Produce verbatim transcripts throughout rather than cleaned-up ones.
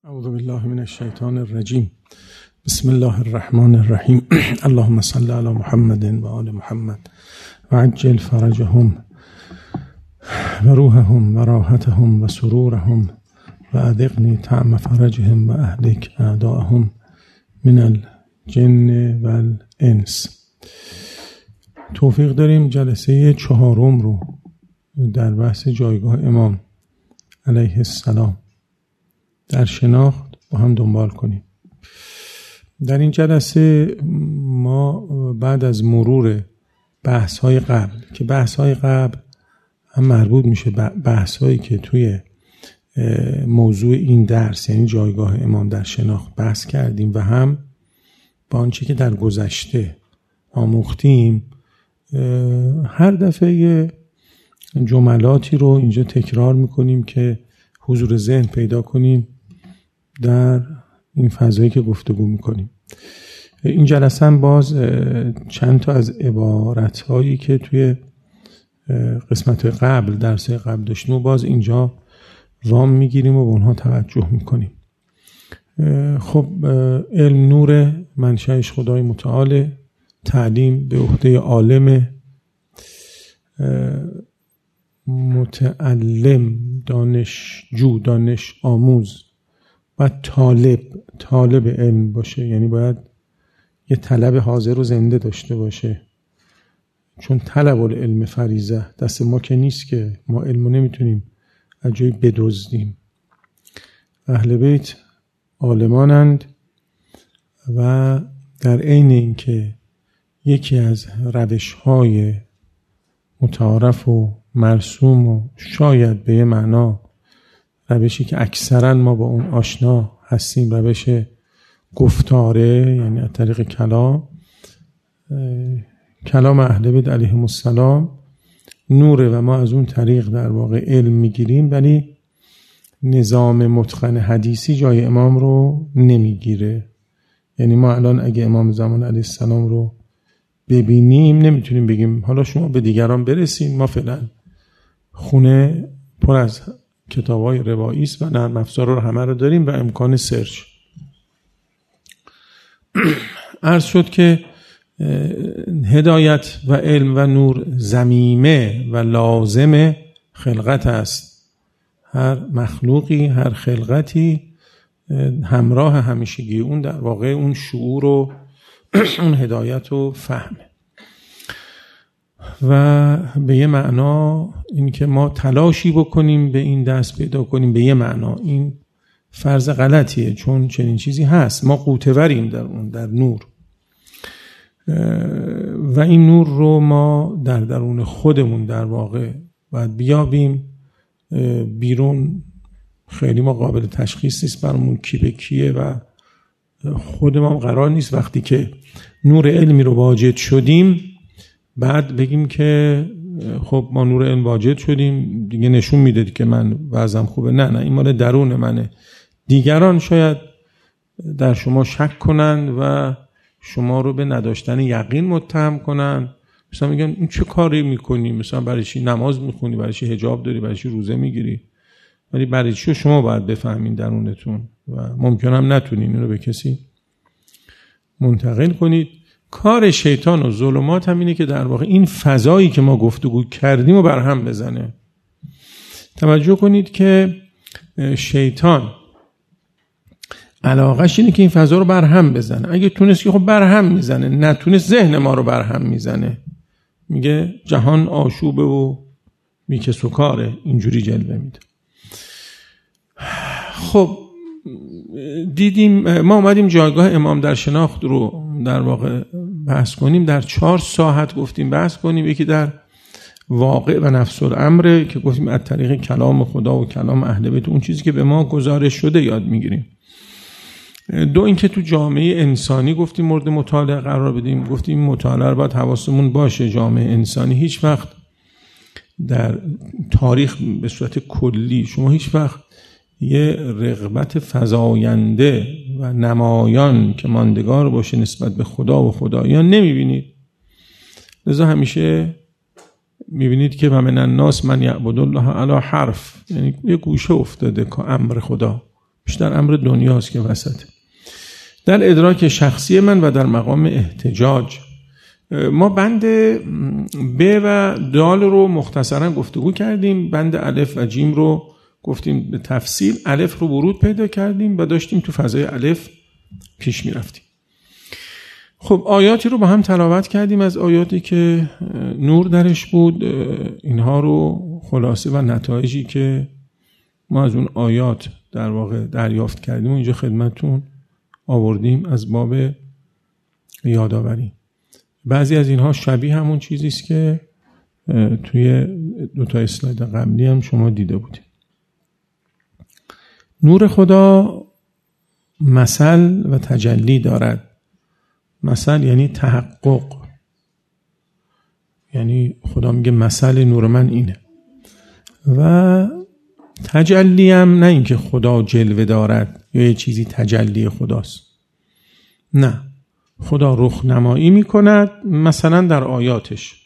اعوذ بالله من الشیطان الرجیم. بسم الله الرحمن الرحیم. اللهم صل علی محمد و آل محمد و عجل فرجهم و روحهم و راحتهم و سرورهم و اذقنی طعم فرجهم و اهلک اعداءهم من الجن و الانس. توفیق داریم جلسه چهارم رو در بحث جایگاه امام علیه السلام در شناخت با هم دنبال کنیم. در این جلسه ما بعد از مرور بحث‌های قبل که بحث‌های قبل هم مربوط میشه بحث‌هایی که توی موضوع این درس یعنی جایگاه امام در شناخت بحث کردیم و هم با آنچه که در گذشته آموختیم، هر دفعه جملاتی رو اینجا تکرار میکنیم که حضور ذهن پیدا کنیم در این فضایی که گفتگو میکنیم. این جلسه هم باز چند تا از عبارتهایی که توی قسمت قبل درس قبل داشتیم و باز اینجا وام میگیریم و به اونها توجه میکنیم. خب علم نور، منشأش خدای متعال، تعلیم به عهده عالم، متعلم دانشجو دانش آموز و طالب طالب علم باشه، یعنی باید یه طلب حاضر و زنده داشته باشه، چون طلب العلم فریضه، دست ما که نیست که ما علمو نمیتونیم از جایی بدزدیم. اهل بیت عالمانند و در عین اینکه یکی از روش‌های متعارف و مرسوم و شاید به یه معنا روشی که اکثرا ما با اون آشنا هستیم روش گفتاره، یعنی از طریق کلام کلام اهل بیت علیهم السلام نوره و ما از اون طریق در واقع علم میگیریم، ولی نظام متقن حدیثی جای امام رو نمیگیره. یعنی ما الان اگه امام زمان علیه السلام رو ببینیم نمیتونیم بگیم حالا شما به دیگران برسین، ما فعلا خونه پر از کتاب‌های روایی است و نرم افزار رو همه رو داریم و امکان سرچ. عرض شد که هدایت و علم و نور ضمیمه و لازم خلقت است. هر مخلوقی، هر خلقتی همراه همیشگی اون در واقع اون شعور و اون هدایت و فهمه. و به یه معنا این که ما تلاشی بکنیم به این دست پیدا کنیم، به یه معنا این فرض غلطیه، چون چنین چیزی هست، ما قوتوریم در اون در نور و این نور رو ما در درون خودمون در واقع باید بیابیم. بیرون خیلی ما قابل تشخیص نیست برامون کی به کیه و خودمون قرار نیست وقتی که نور علمی رو واجد شدیم بعد بگیم که خب ما نور علم واجد شدیم دیگه نشون میده که من وضعم خوبه. نه نه، این مال درون منه. دیگران شاید در شما شک کنن و شما رو به نداشتن یقین متهم کنن، مثلا میگن این چه کاری میکنی، مثلا برای چی نماز میخونی، برای چی حجاب داری، برای چی روزه میگیری، ولی برای چی شما باید بفهمین درونتون و ممکنم نتونین این رو به کسی منتقل کنید. کار شیطان و ظلمات هم اینه که در واقع این فضایی که ما گفتگو کردیم رو برهم بزنه. توجه کنید که شیطان علاقش اینه که این فضا رو برهم بزنه. اگه تونست که خب برهم میزنه، نتونست ذهن ما رو برهم میزنه، میگه جهان آشوبه و بیکس و کاره، اینجوری جلوه میده. خب دیدیم ما اومدیم جایگاه امام در شناخت رو در واقع بحث کنیم. در چهار ساعت گفتیم بحث کنیم. یکی در واقع و نفس الامر که گفتیم از طریق کلام خدا و کلام اهل بیت اون چیزی که به ما گزارش شده یاد میگیریم. دو اینکه تو جامعه انسانی گفتیم مورد مطالعه قرار بدیم. گفتیم مطالعه رو باید حواسمون باشه. جامعه انسانی هیچ وقت در تاریخ به صورت کلی شما هیچ وقت یه رغبت فزاینده و نمایان که ماندگار باشه نسبت به خدا و خدایان نمیبینید. لذا همیشه میبینید که من الناس من یعبد الله علی حرف، یعنی یه گوشه افتاده که امر خدا بیشتر امر دنیاست که وسطه. در ادراک شخصی من و در مقام احتجاج ما بند ب و دال رو مختصرا گفتگو کردیم، بند الف و جیم رو گفتیم به تفصیل. الف رو ورود پیدا کردیم و داشتیم تو فضای الف پیش می رفتیم. خب آیاتی رو با هم تلاوت کردیم از آیاتی که نور درش بود. اینها رو خلاصه و نتایجی که ما از اون آیات در واقع دریافت کردیم و اینجا خدمتتون آوردیم از باب یادآوری. بعضی از اینها شبیه همون چیزی است که توی دو تا اسلاید قبلی هم شما دیده بودید. نور خدا مثل و تجلی دارد. مثل یعنی تحقق، یعنی خدا میگه مثل نور من اینه. و تجلی هم نه اینکه خدا جلوه دارد یا یه چیزی تجلی خداست، نه، خدا رخ نمایی میکند مثلا در آیاتش.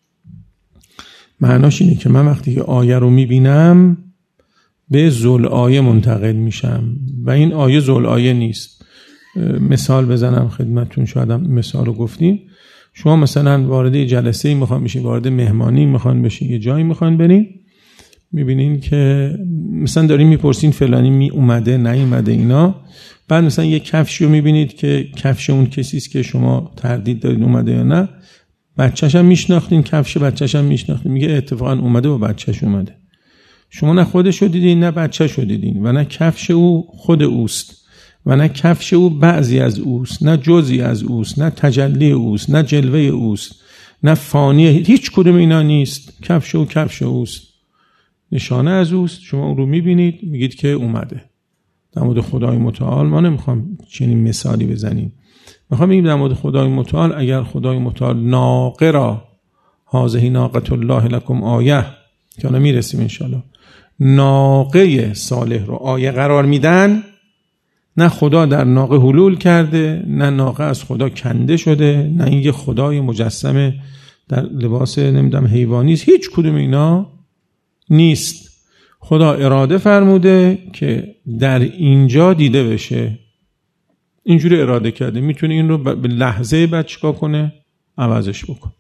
معناش اینه که من وقتی که آیه رو میبینم به ذل آیه منتقل میشم و این آیه ذل آیه نیست. مثال بزنم خدمتتون، شاید هم مثال رو گفتیم. شما مثلا وارد جلسه ای میخوان بشین، وارد مهمانی میخوان بشین، یه جایی میخوان برین، میبینین که مثلا دارین میپرسین فلانی می اومده نه اومده اینا. بعد مثلا یه کفشی رو میبینید که کفش اون کسی است که شما تردید دارین اومده یا نه. بچه‌ش هم میشناختین، کفش بچه‌ش هم میشناختین، میگه اتفاقا اومده و بچه‌ش اومده. شما نه خودش رو دیدین نه بچه‌ش رو دیدین و نه کفش او خود اوست و نه کفش او بعضی از اوست، نه جزئی از اوست، نه تجلی اوست، نه جلوه اوست، نه فانی، هیچ کدوم اینا نیست. کفش او کفش اوست، نشانه از اوست. شما اون رو میبینید میگید که اومده. در مورد خدای متعال ما نمیخوام چنین مثالی بزنیم، میخوام بگیم در مورد خدای متعال اگر خدای متعال ناقه را هذه ناقة الله لکم آیه، که الان میرسیم انشالله، ناقه صالح رو آیه قرار میدن، نه خدا در ناقه حلول کرده، نه ناقه از خدا کنده شده، نه اینکه خدای مجسم در لباس نمیدونم حیوانی است، هیچ کدوم اینا نیست. خدا اراده فرموده که در اینجا دیده بشه، اینجوری اراده کرده. میتونه این رو به لحظه بعد چیکار کنه؟ عوضش بکن.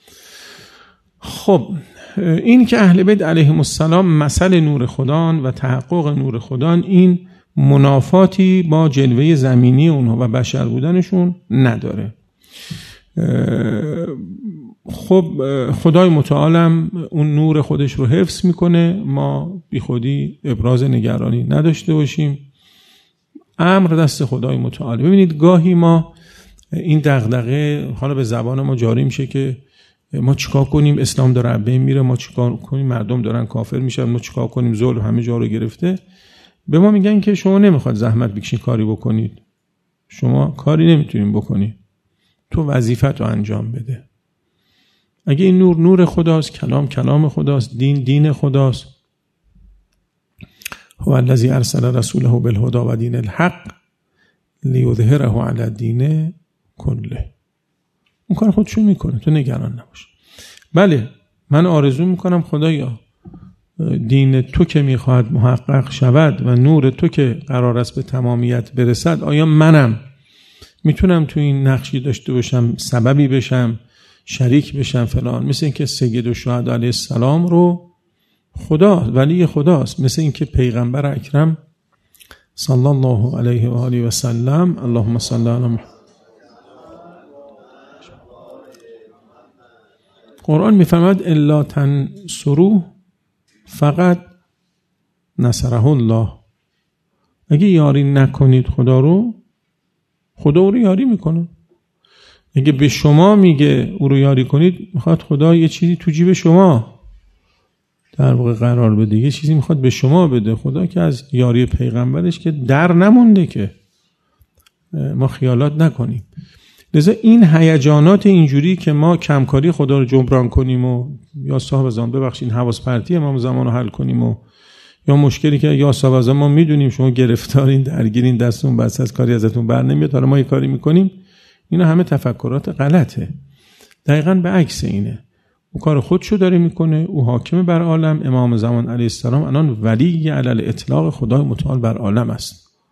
خب این که اهل بیت علیهم السلام مثل نور خدان و تحقق نور خدان، این منافاتی با جلوه زمینی اونها و بشر بودنشون نداره. خب خدای متعالم اون نور خودش رو حفظ میکنه، ما بی خودی ابراز نگرانی نداشته باشیم. امر دست خدای متعال. ببینید گاهی ما این دغدغه حالا به زبان ما جاری میشه که ما چیکار کنیم، اسلام داره از بین میره، ما چیکار کنیم، مردم دارن کافر میشن، ما چیکار کنیم، ظلم همه جا رو گرفته. به ما میگن که شما نمیخواد زحمت بکشین کاری بکنید، شما کاری نمیتونین بکنید، تو وظیفت رو انجام بده. اگه این نور نور خداست، کلام کلام خداست، دین دین خداست، هو الذی ارسل رسوله بالهدى و دین الحق لیظهره علی الدین کله. اون کار خودشون میکنه، تو نگران نباش. بله من آرزو میکنم خدایا دین تو که میخواهد محقق شود و نور تو که قرار است به تمامیت برسد، آیا منم میتونم تو این نقشی داشته باشم، سببی بشم، شریک بشم فلان؟ مثل اینکه سید الشهدا علیه السلام رو خدا ولی خداست، مثل اینکه پیغمبر اکرم صلی الله علیه و آله و سلم، اللهم صل علی محمد. قرآن میفرماید الا تنصروه فقط نصره الله. اگه یاری نکنید خدا رو، خدا او رو یاری میکنه. اگه به شما میگه او رو یاری کنید، میخواد خدا یه چیزی تو جیب شما در واقع قرار بده، یه چیزی میخواد به شما بده. خدا که از یاری پیغمبرش که در نمونده که ما خیالات نکنیم. لذا این هیجانات اینجوری که ما کمکاری خدا رو جبران کنیم و یا صاحب زمان ببخشید حواس پرتی ما زمان رو حل کنیم و یا مشکلی که یا صاحب زمان ما میدونیم شما گرفتارین درگیرین دستون بس از کاری ازتون بر نمیاد، حالا ما یه کاری میکنیم، اینا همه تفکرات غلطه. دقیقاً به عکس اینه. او کار خودشو داره میکنه، او حاکم بر عالم. امام زمان علیه السلام الان ولی علی الاطلاق خدای متعال بر عالم است.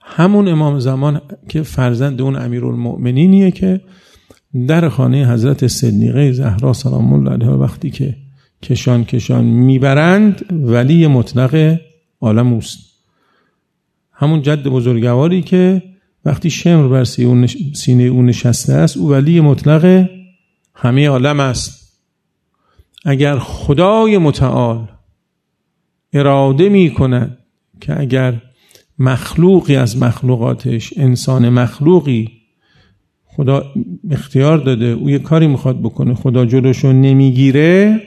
همون امام زمان که فرزند اون امیرالمؤمنینیه که در خانه حضرت صدیقه زهرا سلام الله علیها وقتی که کشان کشان میبرند ولی مطلق عالم اوست. همون جد بزرگواری که وقتی شمر بر سینه اون نشسته است او ولی مطلق همه عالم است. اگر خدای متعال اراده می کند که اگر مخلوقی از مخلوقاتش، انسان مخلوقی خدا اختیار داده او یه کاری میخواد بکنه خدا جلوشو نمیگیره،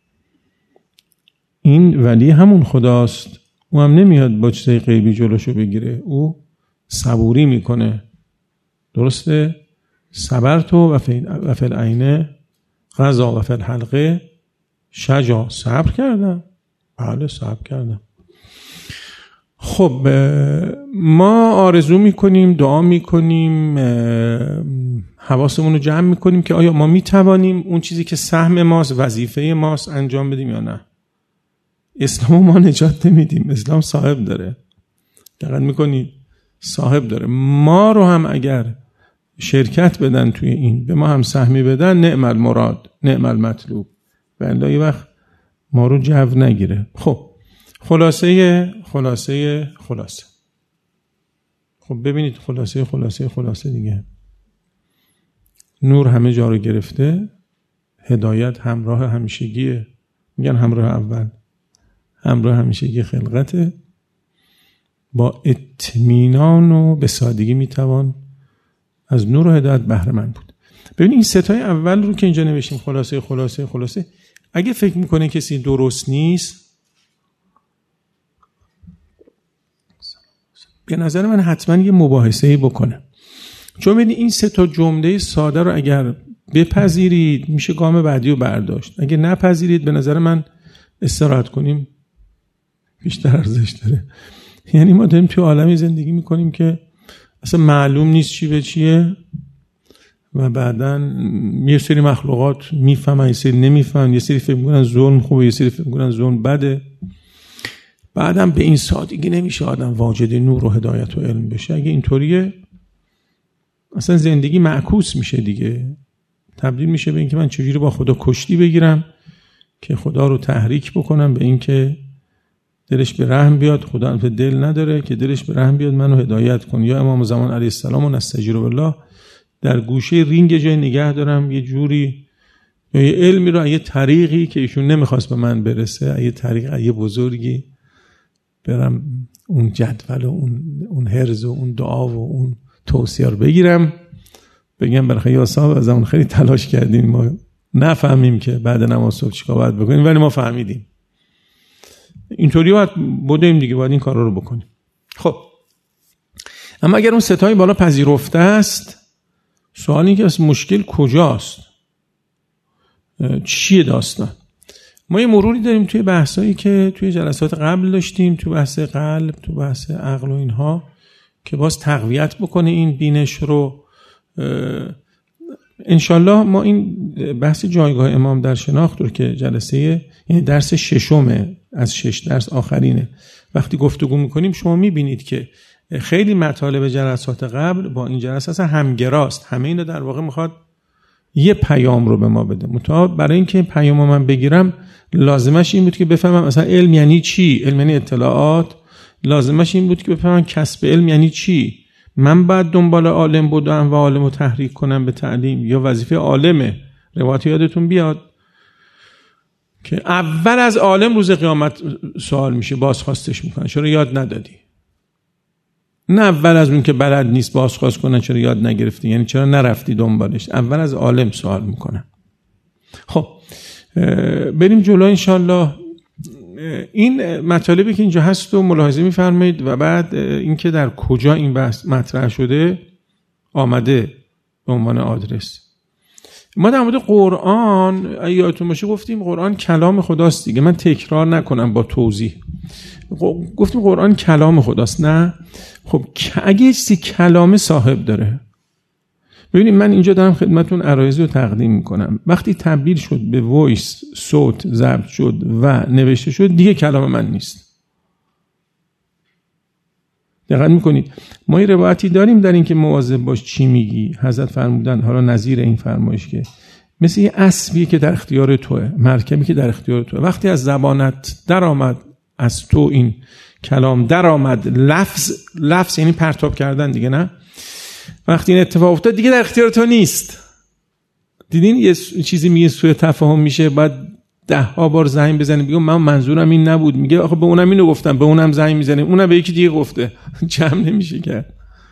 این ولی همون خداست. او هم نمیاد با چیزای غیبی جلوشو بگیره، او صبوری میکنه. درسته؟ صبرتو و فی العین غضا و فی الحلقه شجا. صبر کردم. بله صبر کردم. خب ما آرزو میکنیم، دعا میکنیم، حواسمون رو جمع میکنیم که آیا ما میتوانیم اون چیزی که سهم ماست، وظیفه ماست انجام بدیم یا نه. اسلام ما نجات نمیدیم، اسلام صاحب داره. دقت میکنید؟ صاحب داره. ما رو هم اگر شرکت بدن توی این، به ما هم سهمی بدن، نعم المراد نعم المطلوب، ولی یه وقت ما رو جو نگیره. خب خلاصه خلاصه خلاصه خب ببینید خلاصه خلاصه خلاصه دیگه. نور همه جا رو گرفته، هدایت همراه همیشگیه. میگن همراه اول، همراه همیشگی خلقته. با اطمینان و به سادگی میتوان از نور و هدایت بهره مند بود. ببین این ستای اول رو که اینجا نوشتیم، خلاصه خلاصه خلاصه، اگه فکر میکنه کسی درست نیست، به نظر من حتما یه مباحثه‌ای بکنه. چون ببین این سه تا جمله ساده رو اگر بپذیرید میشه گام بعدی رو برداشت. اگه نپذیرید به نظر من استراحت کنیم بیشتر ارزش داره. یعنی ما داریم توی عالمی زندگی میکنیم که اصلا معلوم نیست چی به چیه و بعداً یه سری مخلوقات میفهمن، یه سری نمیفهمن، یه سری فکر میکنن ظلم خوبه، یه سری فکر میکنن ظلم بده. بعدم به این سادگی نمیشه آدم واجد نور و هدایت و علم بشه. اگه اینطوریه اصلا زندگی معکوس میشه دیگه، تبدیل میشه به این که من چجوری با خدا کشتی بگیرم که خدا رو تحریک بکنم به این که دلش به رحم بیاد. خدا البته دل نداره که دلش به رحم بیاد منو هدایت کن. یا امام زمان علیه السلام و نستجیر بالله در گوشه رینگ جای نگه دارم یه جوری، یا یه علمی رو یه طریقی که ایشون نمیخواست به من برسه، یه طریق یه بزرگی برم اون جدول و اون اون هرز و اون دعا و اون توصیه رو بگیرم، بگم برای یا صاحب از اون خیلی تلاش کردیم ما نفهمیم که بعد نماز صبح چیکار باید بکنیم، ولی ما فهمیدیم. اینطوری باید بودیم دیگه، باید این کارا رو بکنیم. خب اما اگر اون ستای بالا پذیرفته است، سوال این که مشکل کجاست؟ چیه داستان؟ ما یه مروری داریم توی بحثایی که توی جلسات قبل داشتیم، تو بحث قلب، تو بحث عقل و اینها، که باز تقویت بکنه این بینش رو. انشالله ما این بحث جایگاه امام در شناخت رو که جلسه، یعنی درس ششمه از شش درس آخرینه، وقتی گفتگو میکنیم شما میبینید که خیلی مطالب جلسات قبل با این جلسه اصلا همگراست. همه اینا در واقع میخواد یه پیام رو به ما بده. متأ برای اینکه پیام من بگیرم لازمش این بود که بفهمم اصلا علم یعنی چی، علم یعنی اطلاعات. لازمش این بود که بفهمم کسب علم یعنی چی. من باید دنبال عالم بودم و عالم رو تحریک کنم به تعلیم، یا وظیفه عالمه؟ روایت یادتون بیاد که اول از عالم روز قیامت سوال میشه، بازخواستش میکنن چرا یاد ندادی؟ نه اول از اون که بلد نیست بازخواست کنن چرا یاد نگرفتی، یعنی چرا نرفتی دنبالش. اول از عالم سوال میکنن. خب بریم جلو انشالله. این مطالبی که اینجا هست رو ملاحظه میفرمایید و بعد اینکه در کجا این بحث مطرح شده آمده به عنوان آدرس. ما در مورد قرآن یادتون باشه گفتیم قرآن کلام خداست دیگه. من تکرار نکنم با توضیح. گفتیم قرآن کلام خداست. نه خب اگه چیزی کلام صاحب داره، ببینید من اینجا دارم خدمتون عرایضی رو تقدیم میکنم. وقتی تبدیل شد به وایس، صوت ضبط شد و نوشته شد، دیگه کلام من نیست. دقت میکنید ما یه روایتی داریم در این که مواظب باش چی میگی. حضرت فرمودن حالا نظیر این فرمایش که مثل یه اسبی که در اختیار توه، مرکبی که در اختیار توه، وقتی از زبانت در آمد، از تو این کلام در آمد، لفظ لفظ یعنی پرتاب کردن دیگه، نه وقتی این اتفاق افتاد دیگه در اختیار تو نیست. دیدین یه چیزی میگه سوء تفاهم میشه، بعد ده ها بار زنگ بزنه میگه من منظورم این نبود، میگه آخه به اونم اینو گفتم، به اونم زنگ میزنه، اونم به یکی دیگه گفته، جمع نمیشه کرد.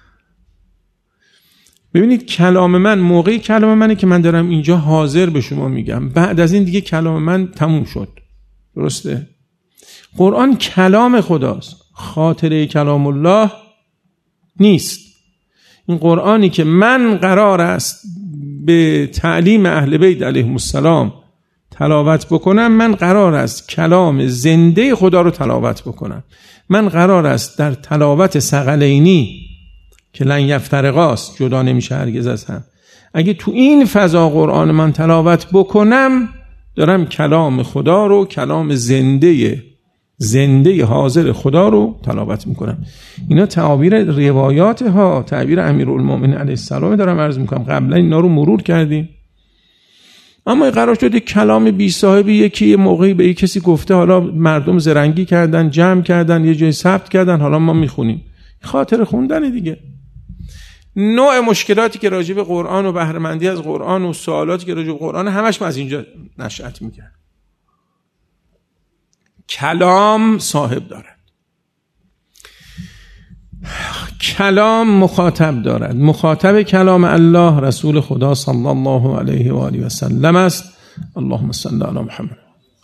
ببینید کلام من موقعی کلام منه که من دارم اینجا حاضر به شما میگم، بعد از این دیگه کلام من تموم شد. درسته؟ قرآن کلام خداست، خاطره کلام الله نیست. این قرآنی که من قرار است به تعلیم اهل بیت علیهم السلام تلاوت بکنم، من قرار است کلام زنده خدا رو تلاوت بکنم. من قرار است در تلاوت ثقلینی که لن یفترقاست، جدا نمیشه هرگز از هم، اگه تو این فضا قرآن من تلاوت بکنم دارم کلام خدا رو، کلام زنده زنده حاضر خدا رو تلاوت میکنم. اینا تعابیر روایات ها، تعبیر امیرالمومنین علیه السلام دارم عرض میکنم، قبلا اینا رو مرور کردیم. اما قرار شده کلام بی صاحبی یکی یه موقعی به یک کسی گفته، حالا مردم زرنگی کردن، جمع کردن، یه جای ثبت کردن، حالا ما میخونیم. خاطر خوندن دیگه. نوع مشکلاتی که راجع به قرآن و بهره مندی از قرآن و سوالاتی که راجع به قرآن همش ما از اینجا نشأت میگیره. کلام صاحب دارد، کلام مخاطب دارد. مخاطب کلام الله رسول خدا صلی الله علیه و آله و سلم است. اللهم صل علی محمد.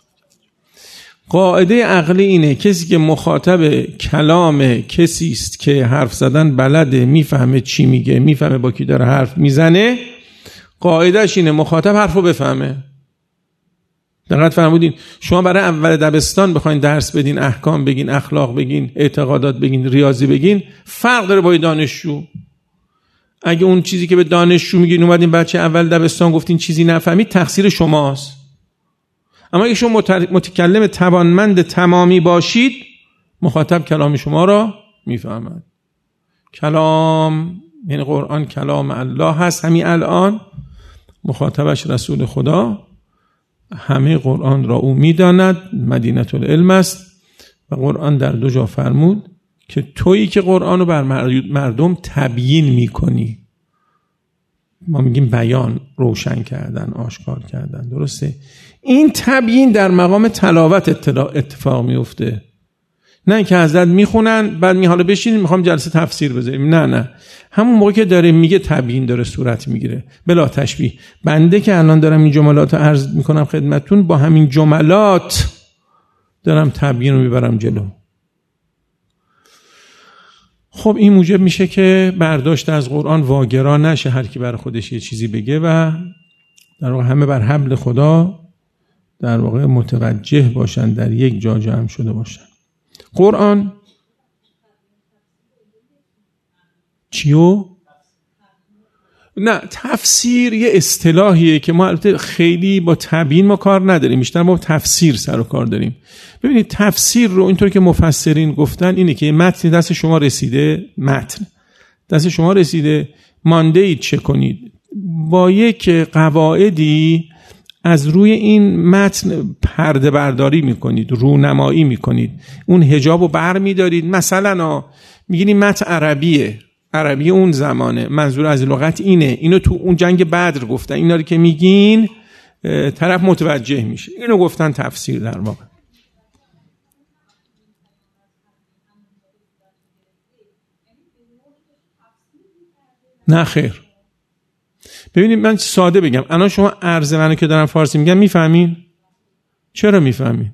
قاعده عقلی اینه کسی که مخاطب کلام کسی است که حرف زدن بلده، میفهمه چی میگه، میفهمه با کی داره حرف میزنه، قاعدهش اینه مخاطب حرفو بفهمه. دقت فرمودین شما برای اول دبستان بخواین درس بدین، احکام بگین، اخلاق بگین، اعتقادات بگین، ریاضی بگین، فرق داره با دانشجو. اگه اون چیزی که به دانشجو میگین اومدین بچه اول دبستان گفتین چیزی نفهمید، تقصیر شماست. اما اگه شما متکلم توانمند تمامی باشید، مخاطب کلام شما را میفهمد. کلام یعنی قرآن کلام الله هست. همین الان مخاطبش رسول خدا، همه قرآن را او میداند، مدینه العلم است. و قرآن در دو جا فرمود که تویی که قرآن رو بر مردم تبیین میکنی. ما میگیم بیان، روشن کردن، آشکار کردن. درسته؟ این تبیین در مقام تلاوت اتفاق میفته، نه که حضرت میخونن بعد می حالا بشینیم میخوام جلسه تفسیر بذاریم. نه نه، همون موقع که داره میگه تبیین داره صورت میگیره، بلا تشبیه. بنده که الان دارم این جملات رو عرض میکنم خدمتتون، با همین جملات دارم تبیین رو میبرم جلو. خب این موجب میشه که برداشت از قرآن واگرا نشه، هر کی برای خودش یه چیزی بگه و در واقع همه بر حبل خدا در واقع متوجه باشن، در یک جا جمع شده باشن. قرآن چیو؟ نه، تفسیر یه اصطلاحیه که ما البته خیلی با تبیین ما کار نداریم، بیشتر ما تفسیر سر و کار داریم. ببینید تفسیر رو اینطور که مفسرین گفتن اینه که متن دست شما رسیده، متن دست شما رسیده، مانده اید چه کنید؟ با یک قواعدی از روی این متن پرده برداری میکنید، رونمایی میکنید، اون حجاب رو بر میدارید. مثلا میگین این متن عربیه، عربی اون زمانه، منظور از لغت اینه، اینو تو اون جنگ بدر گفتن، اینا رو که میگین طرف متوجه میشه. اینو گفتن تفسیر در واقع. نه خیر. ببینید من ساده بگم، الان شما عرض منو که دارم فارسی میگم میفهمین؟ چرا میفهمین؟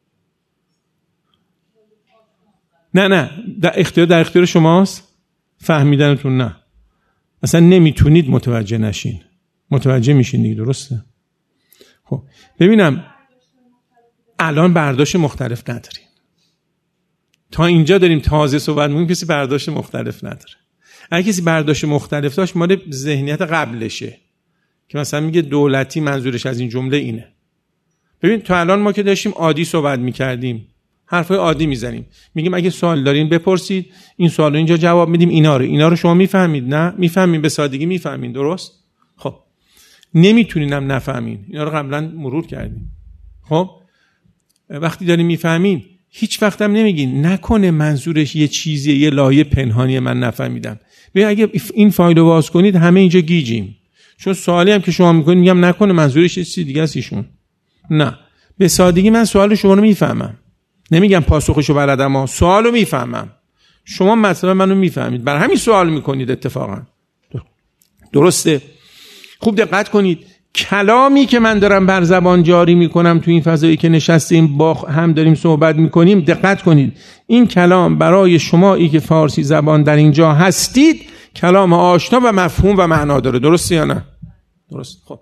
نه نه، در اختیار در اختیار شماست، فهمیدنتون نه. اصلا نمیتونید متوجه نشین، متوجه میشین دیگه. درسته؟ خب ببینم الان برداشت مختلف نداریم، تا اینجا داریم تازه صحبت میکنیم، کسی برداشت مختلف نداره. اگه کسی برداشت مختلف داشت مال ذهنیت قبلشه که مثلا میگه دولتی، منظورش از این جمله اینه. ببین تا الان ما که داشتیم عادی صحبت میکردیم، حرفای عادی میزنیم، میگیم اگه سوال دارین بپرسید، این سوالو اینجا جواب میدیم، اینا رو اینا رو شما میفهمید؟ نه میفهمین، به سادگی میفهمین. درست؟ خب نمیتونینم نفهمین، اینا رو قبلا مرور کردیم. خب وقتی دارین میفهمین هیچ وقت هم نمیگین نکنه منظورش یه چیزیه، یه لایه پنهانی من نفهمیدم. ببین اگه این فایل رو باز کنید همه اینجا گیجیم، چون سوالی هم که شما میکنید میگم نکنه منظورش یه چیز دیگه است ایشون. نه، به سادگی من سوال شما رو میفهمم، نمیگم پاسخشو بلدم، ها سوالو میفهمم، شما مثلا منو میفهمید، بر همین سوال میکنید. اتفاقا درسته؟ خوب دقت کنید، کلامی که من دارم بر زبان جاری میکنم تو این فضایی که نشستیم با هم داریم صحبت میکنیم، دقت کنید این کلام برای شمایی که فارسی زبان در اینجا هستید کلام آشنا و مفهوم و معنا داره. درسته یا نه؟ درست. خب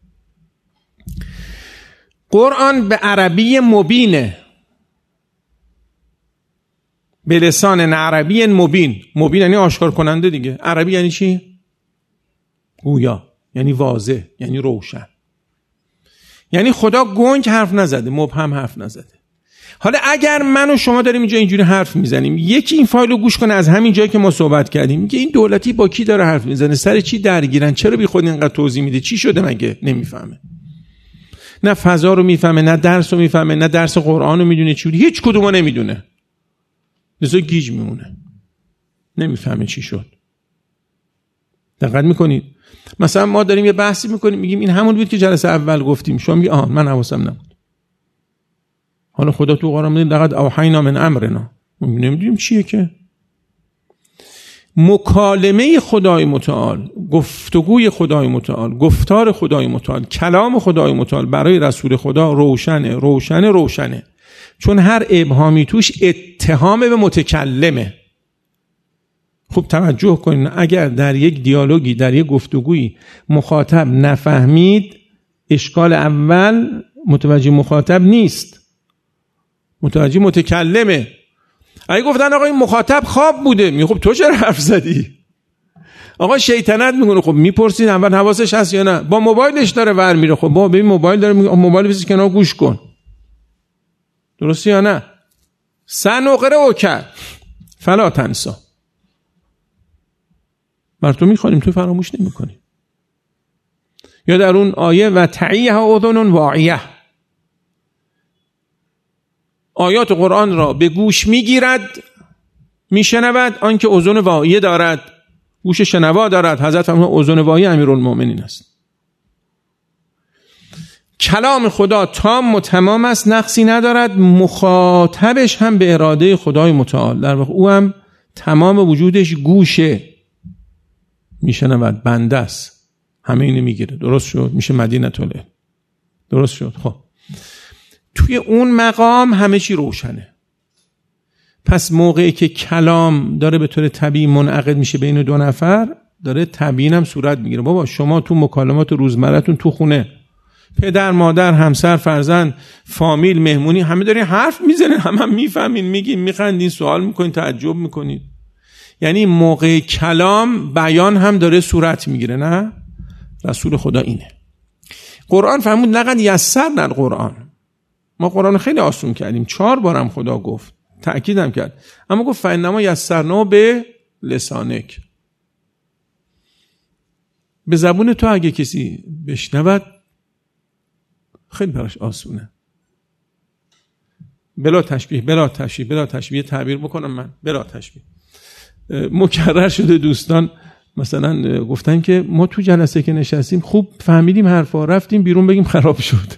قرآن به عربی مبینه، به لسان عربی مبین. مبین یعنی آشکار کننده دیگه. عربی یعنی چی؟ گویا، یعنی واضح، یعنی روشن. یعنی خدا گنگ حرف نزده، مبهم حرف نزده. حالا اگر من و شما داریم اینجا اینجوری حرف میزنیم، یکی این فایل رو گوش کنه از همین جایی که ما صحبت کردیم، میگه این دولتی با کی داره حرف میزنه، سر چی درگیرن، چرا بی خود اینقدر توضیح میده، چی شده مگه؟ نمیفهمه. نه فضا رو میفهمه، نه درس رو میفهمه، نه درس قرآن رو میدونه چی بود، هیچ کدومو نمیدونه. لذا گیج میمونه، نمیفهمه چی شد. دقت میکنید؟ مثلا ما داریم یه بحثی میکنیم، میگیم این همون بود که جلسه اول گفتیم، شما میگی آها من حواسم نبود. حالا خدا تو قرآن میگه لقد اوحینا من امرنا، نمیدونیم چیه که. مکالمه خدای متعال، گفتگوی خدای متعال، گفتار خدای متعال، کلام خدای متعال برای رسول خدا روشنه روشنه روشنه، چون هر ابهامی توش اتهام به متکلمه. خوب توجه کنین، اگر در یک دیالوگی، در یک گفتگویی مخاطب نفهمید، اشکال اول متوجه مخاطب نیست، متوجه متکلمه. اگه گفتن آقا این مخاطب خواب بوده، می خب تو چرا حرف زدی؟ آقا شیطنت میکنه، خب میپرسید اول حواسش هست یا نه؟ با موبایلش داره ور میره، خب با ببین موبایل داره، میگه موبایل بذار کنار گوش کن. درسته یا نه؟ سنقره اوکر فلا تنسا، بر تو میخوانیم تو فراموش نمیکنی. یا در اون آیه و تعیه اذن واعیه، آیات قرآن را به گوش میگیرد، میشنود آنکه اذن واعیه دارد، گوش شنوا دارد. حضرت فرمودند اذن واعیه امیرالمؤمنین است. کلام خدا تام و تمام است، نقصی ندارد، مخاطبش هم به اراده خدای متعال، در واقع او هم تمام وجودش گوشه، میشنود، بنده است، همه اینو میگیره. درست شد؟ میشه مدینه العلم. درست شد؟ خب توی اون مقام همه چی روشنه. پس موقعی که کلام داره به طور طبیعی منعقد میشه بین دو نفر، داره طبیعی هم صورت میگیره. بابا شما تو مکالمات روزمره‌تون تو خونه، پدر، مادر، همسر، فرزند، فامیل، مهمونی، همه دارین حرف میزنین، همه هم میفهمین، میگین، میخندین، سوال میکنین، تعجب میکنین. یعنی موقع کلام بیان هم داره صورت میگیره. نه؟ رسول خدا اینه. قرآن فرمود لقد یسرنا القرآن، ما قرآن خیلی آسون کردیم، چهار بارم خدا گفت، تأکیدم کرد، اما گفت فانما یسرناه به لسانک، به زبون تو اگه کسی بشنود خیلی براش آسونه. بلا تشبیه بلا تشبیه بلا تشبیه تعبیر بکنم من، بلا تشبیه. مکرر شده دوستان مثلا گفتن که ما تو جلسه که نشستیم خوب فهمیدیم حرفا، رفتیم بیرون بگیم خراب شد.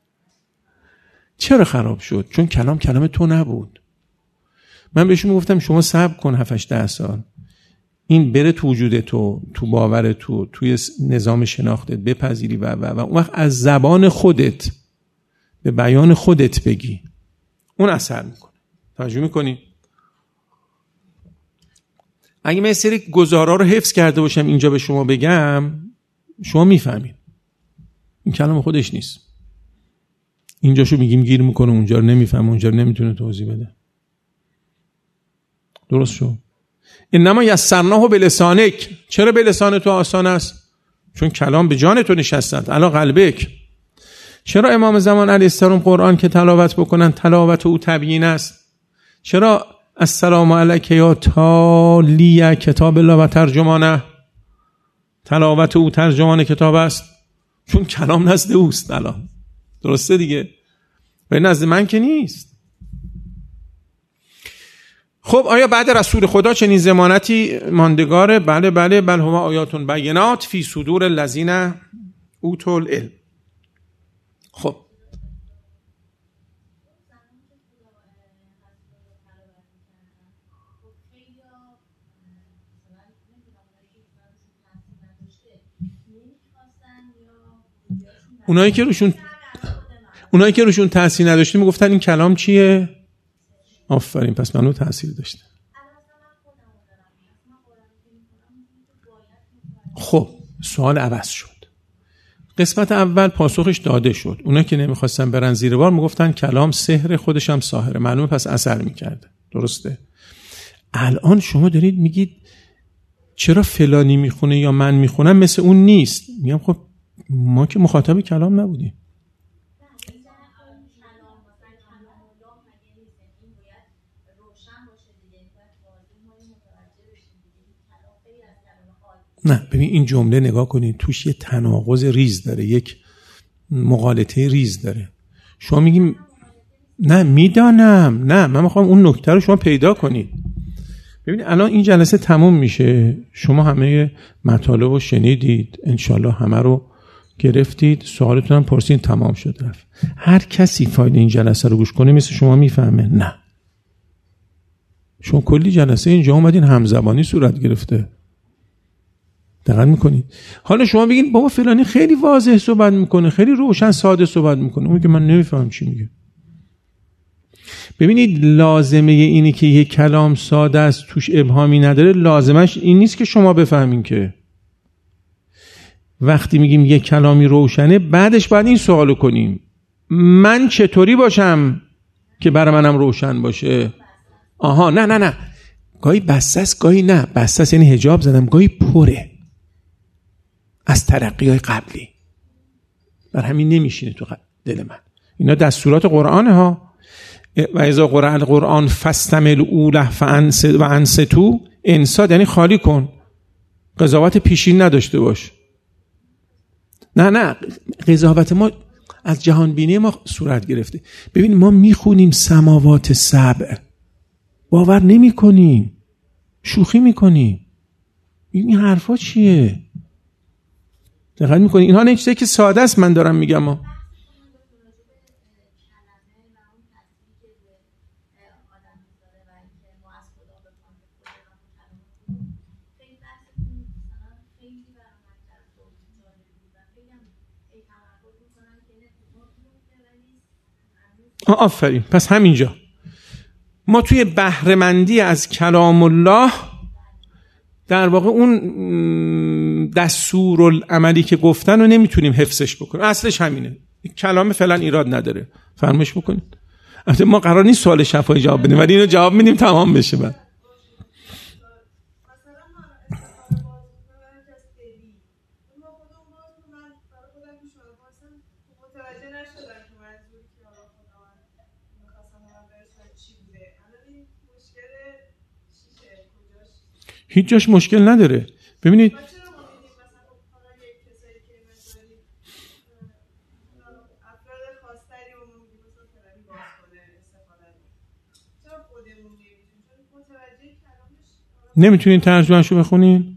چرا خراب شد؟ چون کلام کلام تو نبود. من بهشون گفتم شما صبر کن هفت هشت ده سال، این بره تو وجود تو، تو باور تو، توی نظام شناختت بپذیری و و و اون وقت از زبان خودت به بیان خودت بگی، اون اثر میکنه. توجه میکنی؟ اگه من سری گزارا رو حفظ کرده باشم اینجا به شما بگم، شما میفهمید این کلام خودش نیست. اینجاشو میگیم گیر میکنه، اونجا رو نمیفهمه، اونجا رو نمیتونه توضیح بده. درست شد؟ انما یسرناه بلسانک. چرا به لسان تو آسان است؟ چون کلام به جان تو نشسته، علی قلبک. چرا امام زمان علیه السلام قرآن که تلاوت بکنن تلاوت او تبیین است؟ چرا السلام علیک یا تالی کتاب الله و ترجمانه، تلاوت او ترجمان کتاب است؟ چون کلام نزد اوست. الان درسته دیگه، به نزد من که نیست. خب آیا بعد رسول خدا چنین ضمانتی ماندگاره؟ بله بله بل هما آیاتون بینات فی صدور الذین اوتوا العلم. خب اونایی که روشون اونایی که روشون تأثیر نداشته میگفتن این کلام چیه؟ آفرین، پس منو تأثیر داشته. خب سوال عوض شد. قسمت اول پاسخش داده شد. اونا که نمیخواستن برن زیر بار میگفتن کلام سحر، خودش هم ساحره، معلومه پس اثر میکرده. درسته؟ الان شما دارید میگید چرا فلانی میخونه یا من میخونم مثل اون نیست. میگم خب ما که مخاطب کلام نبودیم. نه ببین این جمله نگاه کنید توش یه تناقض ریز داره، یک مغالطه ریز داره. شما میگیم نه میدانم، نه من میخوام اون نکته رو شما پیدا کنید. ببینید الان این جلسه تموم میشه، شما همه مطالب رو شنیدید، انشالله همه رو گرفتید، سوالتون هم پرسید، تمام شد رفت. هر کسی فایده این جلسه رو گوش کنه مثل شما میفهمه؟ نه. شما کلی جلسه اینجا اومدین همزبانی صورت گرفته، دقت میکنید. حالا شما بگین بابا فلانی خیلی واضح صحبت میکنه، خیلی روشن ساده صحبت میکنه، اون که من نمیفهم چی میگه. ببینید لازمه اینی که یک کلام ساده است توش ابهامی نداره، لازمش این نیست که شما بفهمین. که وقتی میگیم یک کلامی روشنه بعدش باید این سوالو کنیم من چطوری باشم که برای منم روشن باشه؟ آها نه نه نه گاهی بسته است گاهی نه. بسته است یعنی حجاب زدم، گاهی پره از ترقی های قبلی، بر همین نمیشینه تو دل من. اینا دستورات قرآنه ها. و اذا قرأ القرآن فاستمعوا له و انصتوا، انصات یعنی خالی کن، قضاوت پیشین نداشته باش. نه نه قضاوت ما از جهان بینی ما صورت گرفته. ببین ما میخونیم سماوات سبع، باور نمی کنیم، شوخی میکنیم، این حرفا چیه؟ دقت میکنیم اینها نه چیزی که ساده است من دارم میگم. ما آفرین. پس همینجا ما توی بهره‌مندی از کلام الله در واقع اون دستورالعملی که گفتن رو نمیتونیم حفظش بکنیم. اصلش همینه، کلام فعلا ایراد نداره، فرمایش بکنید. البته ما قرار نیست سوال شفاهی جواب بدیم ولی اینو جواب میدیم تمام بشه. بعد هیچ جاش مشکل نداره. ببینید نمیتونین ترجمه‌شو بخونین؟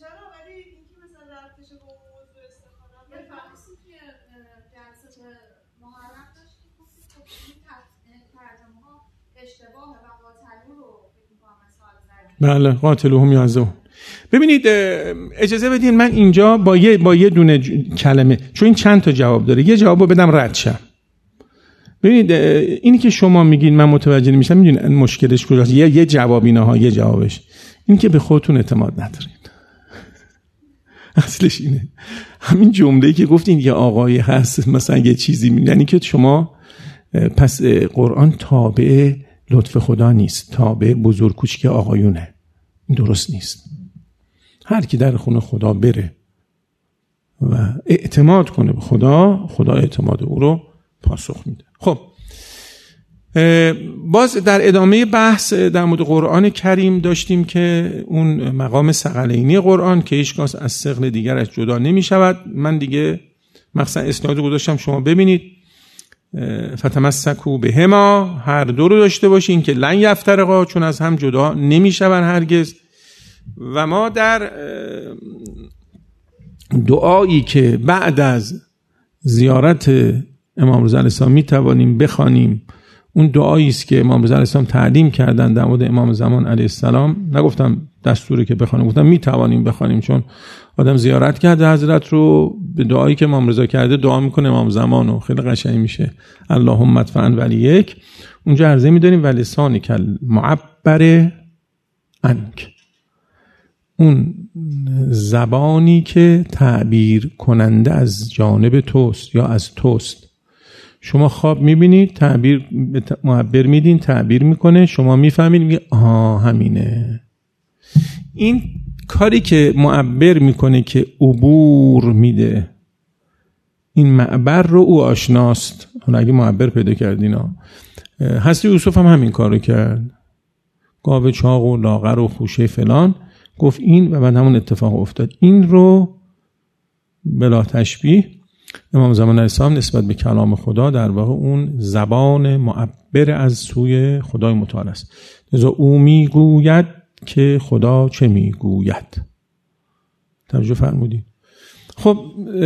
بله قاتلوهم یعذبون. ببینید اجازه بدین من اینجا با یه با یه دونه کلمه، چون این چند تا جواب داره، یه جوابو بدم رد شم. ببینید اینی که شما میگین من متوجه نمیشم، میدونین مشکلش کجاست؟ یه یه جواب اینه ها، یه جوابش این که به خودتون اعتماد ندارین. اصلش اینه. همین جمله‌ای که گفتین یه آقایی هست مثلا یه چیزی می... یعنی که شما پس قرآن تابع لطف خدا نیست، تابع بزرگ کوچک آقایونه. این درست نیست. هر کی در خونه خدا بره و اعتماد کنه به خدا، خدا اعتماد او رو پاسخ میده. خب باز در ادامه بحث در مورد قرآن کریم داشتیم که اون مقام ثقلینی قرآن که هیچ از ثقل دیگرش جدا نمی شود. من دیگه مخصوصا اسناد گذاشتم شما ببینید. فتمسکوا بهما، هر دو رو داشته باشین که لن یفترقا، چون از هم جدا نمی شون هرگز. و ما در دعایی که بعد از زیارت امام رضا علیه السلام می توانیم بخوانیم، اون دعایی است که امام رضا علیه السلام تعلیم کردن در مورد امام زمان علیه السلام. نگفتم دستوری که بخوانیم، گفتم می توانیم بخوانیم، چون آدم زیارت کرده حضرت رو، به دعایی که امام رضا کرده دعا میکنه امام زمان و خیلی قشنگ میشه. اللهم ادفعن ولی یک، اونجا عرضه میداریم و لسان کل معبر عنک، اون زبانی که تعبیر کننده از جانب توست یا از توست. شما خواب میبینید، تعبیر معبر میدین، تعبیر میکنه، شما میفهمید، میگه آها همینه. این کاری که معبر میکنه که عبور میده، این معبر رو او آشناست. حالا اگه معبر پیدا کردینا، حضرت یوسف هم همین کارو کرد، گاو چاق و لاغر و خوشه فلان گفت این، و بعد همون اتفاق افتاد. این رو بلا تشبیه امام زمان علیه السلام نسبت به کلام خدا در واقع اون زبان معبر از سوی خدای متعال است. لذا او میگوید که خدا چه میگوید. توجه فرمودید؟ خب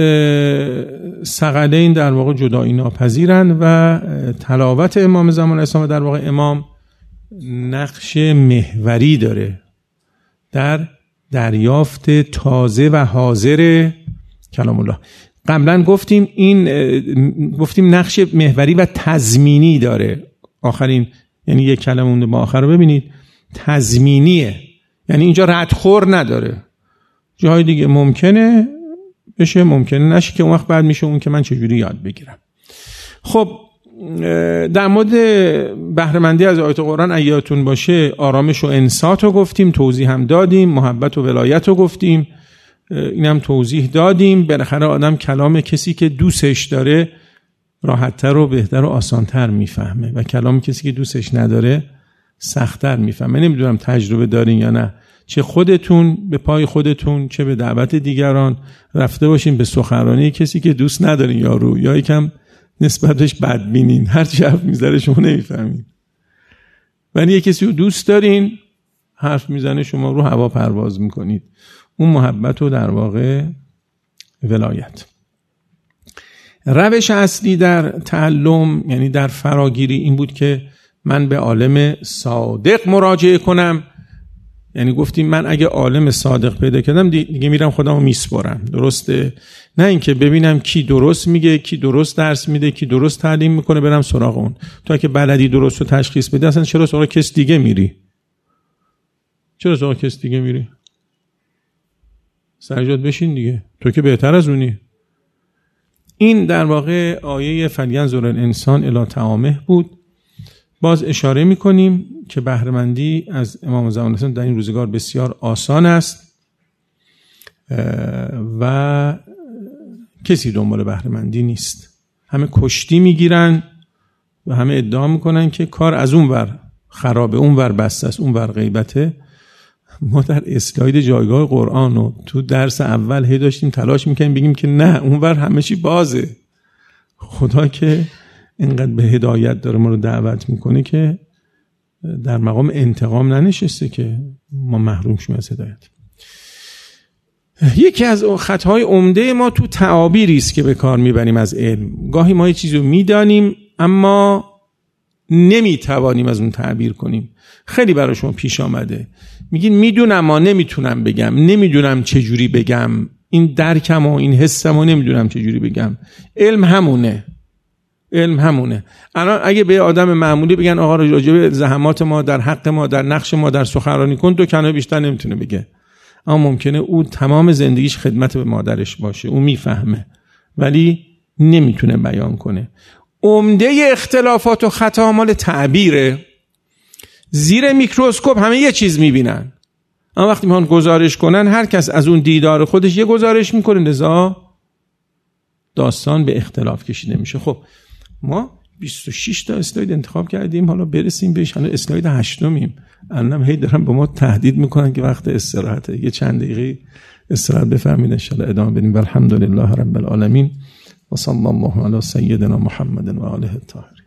ثقلین در واقع جدایی ناپذیرند و تلاوت امام زمان علیه السلام در واقع امام نقش محوری داره در دریافت تازه و حاضر کلام الله. قبلا گفتیم این گفتیم نقش محوری و تضمینی داره. آخرین یعنی یک کلمه اون با آخر رو ببینید، تضمینیه، یعنی اینجا ردخور نداره. جای دیگه ممکنه بشه، ممکنه نشه، که اون وقت بعد میشه اون که من چجوری یاد بگیرم. خب در مورد بهره‌مندی از آیات قرآن ایاتون باشه، آرامش و انصات رو گفتیم، توضیح هم دادیم، محبت و ولایت رو گفتیم، این هم توضیح دادیم. بالاخره آدم کلام کسی که دوستش داره راحت‌تر و بهتر و آسان‌تر میفهمه و کلام کسی که دوستش نداره سخت‌تر میفهمه. نمیدونم تجربه دارین یا نه، چه خودتون به پای خودتون چه به دعوت دیگران رفته باشین به سخنرانی کسی که دوست ندارین یارو، یا یکم نسبتش بدبینین، هر چی حرف میذاره شما نمیفهمین، ولی یه کسی رو دوست دارین حرف میزنه شما رو هوا پرواز میکنید. اون محبت رو در واقع ولایت. روش اصلی در تعلم یعنی در فراگیری این بود که من به عالم صادق مراجعه کنم. یعنی گفتیم من اگه عالم صادق پیدا کردم دیگه میرم خودمو میسپارم، درسته؟ نه اینکه ببینم کی درست میگه، کی درست درس میده، کی درست تعلیم میکنه برم سراغ اون. تو اگه بلدی درست رو تشخیص بدی اصلا چرا سراغ کس دیگه میری؟ چرا سراغ کس دیگه میری؟ سجاد بشین دیگه، تو که بهتر از اونی. این در واقع آیه فلینظر الانسان الی طعامه بود. باز اشاره میکنیم که بهره‌مندی از امام زمان در این روزگار بسیار آسان است و کسی دنبال بهره‌مندی نیست. همه کشتی میگیرن و همه ادعا میکنن که کار از اون ور خرابه، اون ور بسته است، اون ور غیبته. ما در اسلاید جایگاه قرآن و تو درس اول هی داشتیم تلاش میکنیم بگیم که نه، اون ور همه چی بازه. خدا که اینقدر به هدایت داره ما رو دعوت میکنه که در مقام انتقام ننشسته که ما محروم شیم از هدایت. یکی از خطاهای عمده ما تو تعابیری است که به کار میبریم از علم. گاهی ما یه چیزی رو میدانیم اما نمیتوانیم از اون تعبیر کنیم. خیلی برای شما پیش آمده میگین میدونم اما نمیتونم بگم، نمیدونم چجوری بگم، این درکم و این حسم و نمیدونم چجوری بگم. علم همونه، علم همونه. الان اگه به آدم معمولی بگن آقا راجع به زحمات ما در حق ما در نقش ما در سخنرانی کن، دو کلمه بیشتر نمیتونه بگه، اما ممکنه او تمام زندگیش خدمت به مادرش باشه، او میفهمه ولی نمیتونه بیان کنه. عمده اختلافات و خطا مال تعبیره. زیر میکروسکوپ همه یه چیز میبینن، اما وقتی میخوان گزارش کنن هر کس از اون دیدار خودش یه گزارش میکنه، لذا داستان به اختلاف کشیده میشه. خب ما بیست و شش تا اسلاید انتخاب کردیم، حالا برسیم بهش. الان اسلاید هشتمیم، الانم هی دارن به ما تهدید میکنن که وقت استراحته، یه چند دقیقه استراحت بفرمایید ان شاء الله ادامه بدیم. الحمدلله رب العالمین و صلی الله علی سیدنا محمد و آله الطاهرین.